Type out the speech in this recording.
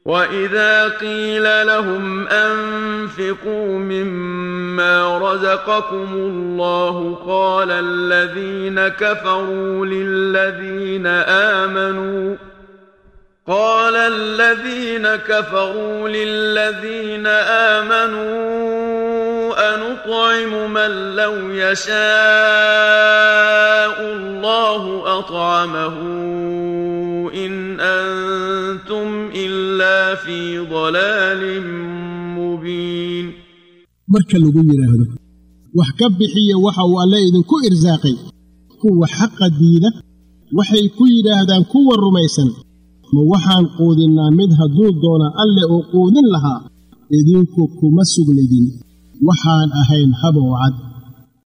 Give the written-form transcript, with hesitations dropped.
وإذا قيل لهم أنفقوا مما رزقكم الله قال الذين كفروا للذين آمنوا أنطعم من لو يشاء الله أطعمه إن أنتم إلا في ضلال مبين. marka lagu yiraahdo wax ka bixiya waxa uu Alle idinku irsaaqay kuwa xaq diida waxay ku yiraahdaan kuwa rumaysan ma waxaan qoodinaa mid haduu doona Alle oo qoodin lahaa idinku kuma sugnidin waxaan ahayn haba wacad